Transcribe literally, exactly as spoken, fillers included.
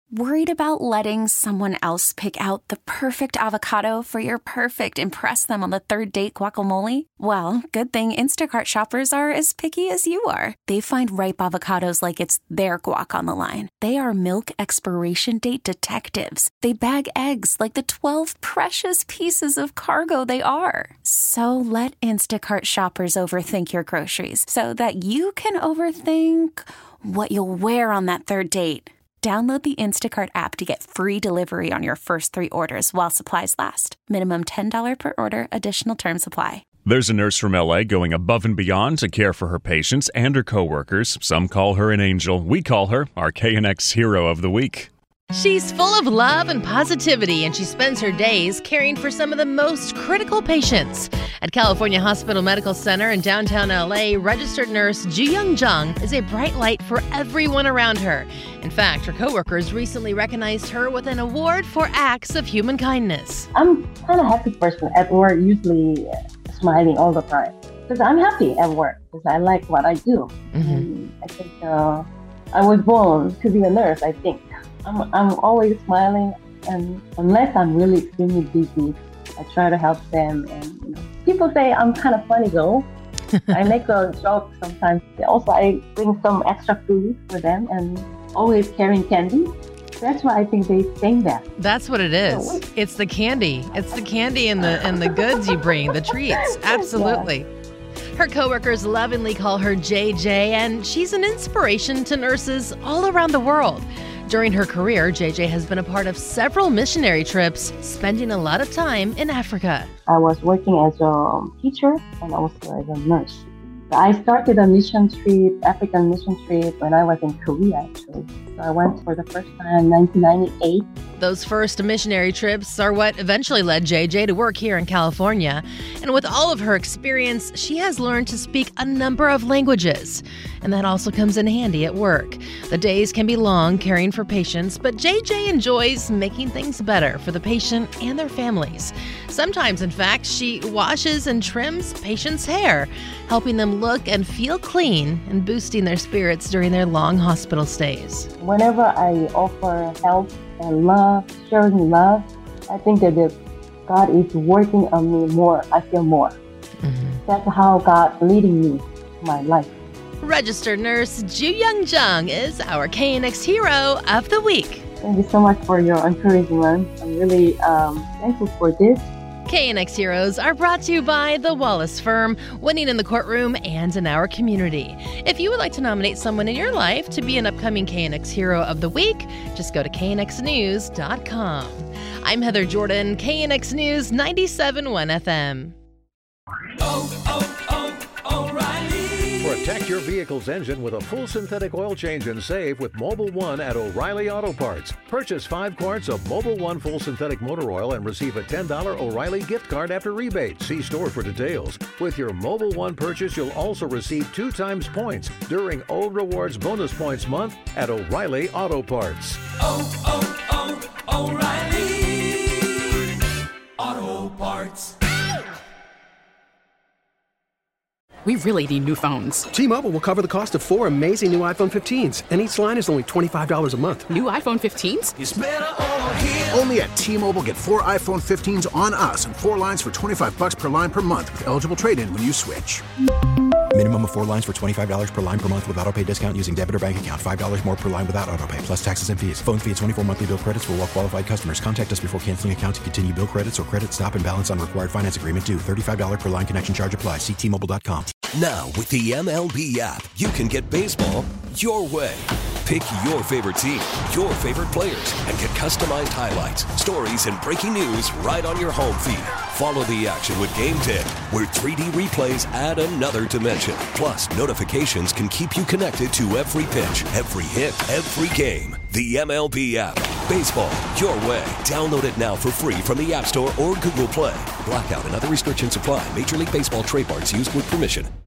Worried about letting someone else pick out the perfect avocado for your perfect impress them on the third date guacamole? Well, good thing Instacart shoppers are as picky as you are. They find ripe avocados like it's their guac on the line. They are milk expiration date detectives. They bag eggs like the twelve precious pieces of cargo they are. So let Instacart shoppers overthink your groceries so that you can overthink what you'll wear on that third date. Download the Instacart app to get free delivery on your first three orders while supplies last. Minimum ten dollars per order. Additional terms apply. There's a nurse from L A going above and beyond to care for her patients and her coworkers. Some call her an angel. We call her our K N X Hero of the Week. She's full of love and positivity, and she spends her days caring for some of the most critical patients. At California Hospital Medical Center in downtown L A, registered nurse Ju-Young Jung is a bright light for everyone around her. In fact, her coworkers recently recognized her with an award for acts of human kindness. I'm kind of happy person at work, usually smiling all the time. Because I'm happy at work, because I like what I do. Mm-hmm. I think uh, I was born to be a nurse, I think. I'm, I'm always smiling, and unless I'm really extremely busy, I try to help them. And you know, people say I'm kind of funny though. I make a joke sometimes. Also, I bring some extra food for them and always carrying candy. That's why I think they think that. That's what it is. It's the candy. It's the candy and the and the goods you bring, the treats. Absolutely. Yeah. Her coworkers lovingly call her J J, and she's an inspiration to nurses all around the world. During her career, J J has been a part of several missionary trips, spending a lot of time in Africa. I was working as a teacher and also as a nurse. I started a mission trip, African mission trip, when I was in Korea, actually. So I went for the first time in nineteen ninety-eight. Those first missionary trips are what eventually led J J to work here in California. And with all of her experience, she has learned to speak a number of languages. And that also comes in handy at work. The days can be long caring for patients, but J J enjoys making things better for the patient and their families. Sometimes, in fact, she washes and trims patients' hair, helping them look and feel clean and boosting their spirits during their long hospital stays. Whenever I offer help and love, sharing love, I think that the God is working on me more. I feel more. Mm-hmm. That's how God leading me in my life. Registered nurse Ju-Young Jung is our K N X Hero of the Week. Thank you so much for your encouragement. I'm really um, thankful for this. K N X Heroes are brought to you by the Wallace Firm, winning in the courtroom and in our community. If you would like to nominate someone in your life to be an upcoming K N X Hero of the Week, just go to K N X news dot com. I'm Heather Jordan, K N X News ninety-seven point one F M. Oh, oh, oh, O'Reilly. Protect your vehicle's engine with a full synthetic oil change and save with Mobil one at O'Reilly Auto Parts. Purchase five quarts of Mobil one full synthetic motor oil and receive a ten dollars O'Reilly gift card after rebate. See store for details. With your Mobil one purchase, you'll also receive two times points during O Rewards Bonus Points Month at O'Reilly Auto Parts. Oh, oh, oh, O'Reilly Auto Parts. We really need new phones. T-Mobile will cover the cost of four amazing new iPhone fifteens, and each line is only twenty-five dollars a month. New iPhone fifteens? It's better over here. Only at T-Mobile, get four iPhone fifteens on us and four lines for twenty-five dollars per line per month with eligible trade-in when you switch. Minimum of four lines for twenty-five dollars per line per month with autopay discount using debit or bank account. five dollars more per line without autopay, plus taxes and fees. Phone fee at twenty-four monthly bill credits for well-qualified customers. Contact us before canceling account to continue bill credits or credit stop and balance on required finance agreement due. thirty-five dollars per line connection charge applies. See T Mobile dot com. Now, with the M L B app, you can get baseball your way. Pick your favorite team, your favorite players, and get customized highlights, stories, and breaking news right on your home feed. Follow the action with Game ten, where three D replays add another dimension. Plus, notifications can keep you connected to every pitch, every hit, every game. The M L B app. Baseball your way. Download it now for free from the App Store or Google Play. Blackout and other restrictions apply. Major League Baseball trademarks used with permission.